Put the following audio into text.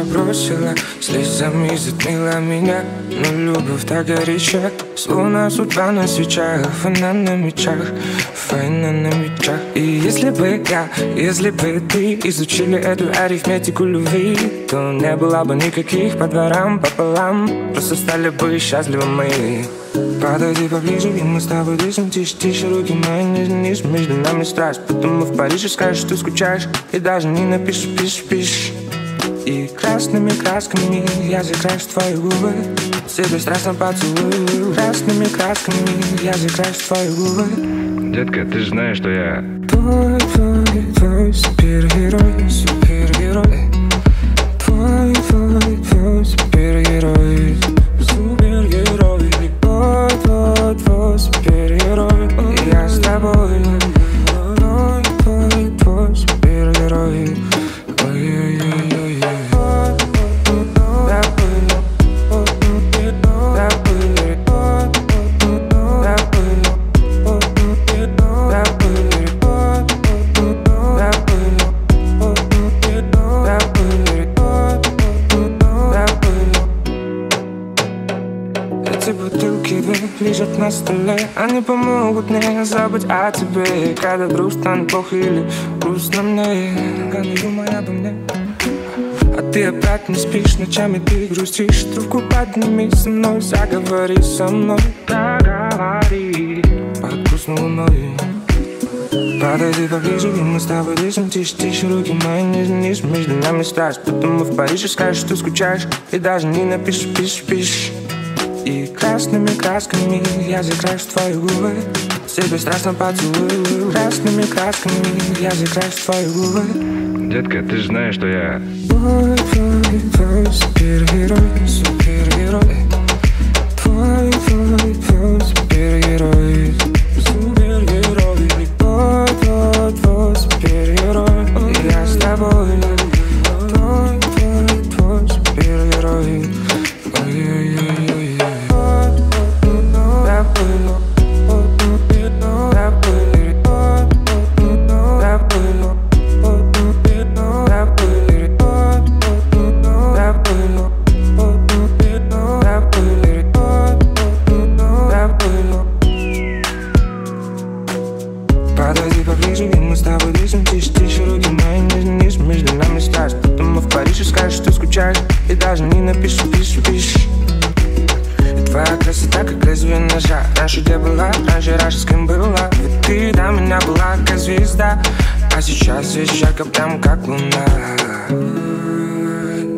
бросила, слезами затмила меня. Но любовь так горяча, словно судьба на свечах. Война на мечах, война на мечах. И если бы я, если бы ты изучили эту арифметику любви, то не было бы никаких по дворам пополам. Просто стали бы счастливы мы. Подойди поближе, и мы с тобой дышим. Тише, тише, руки мои ниже, между нами страсть. Потом мы в Париже скажешь, что скучаешь, и даже не напишешь, пишешь. И красными красками я закрашу твои губы, себе страстно поцелую. Красными красками я закрашу твои губы. Детка, ты же знаешь, что я твой супергерой, супергерой. Твой супергерой, супергерой. Твой супергерой. И я с тобой. Твой супергерой. Ой-ой-ой-ой. Эти бутылки лежат на столе, они помогут мне забыть о тебе. Когда вдруг станет плохо или грустно мне, когда думай обо мне. А ты опять не спишь, ночами ты грустишь. Трубку подними со мной, заговори со мной. Заговори под грустной луной. Подойди поближе, и мы с тобой дышим. Тише, тише, руки мои ниже, между нами страсть. Потом мы в Париже скажешь, что скучаешь, и даже не напишешь, пишешь. И красными красками я закрашу твои губы, себе страстно поцелую. Красными красками я закрашу твои губы. Детка, ты же знаешь, что я твой супергерой, супергерой. Твой супергерой, супергерой. Твой супергерой. И я с тобой. Твой супергерой. Ой-ой-ой-ой. Подойди поближе, и мы с тобой дышим. Тише, тише, руки мои ниже, между нами страсть. Потом мы в Париже скажешь, что скучаешь, и даже не напишешь, пишешь. И твоя красота, как лезвие ножа. Раньше где была, раньше с кем была. Ведь ты до меня была как звезда, а сейчас весь ярко, прям как луна.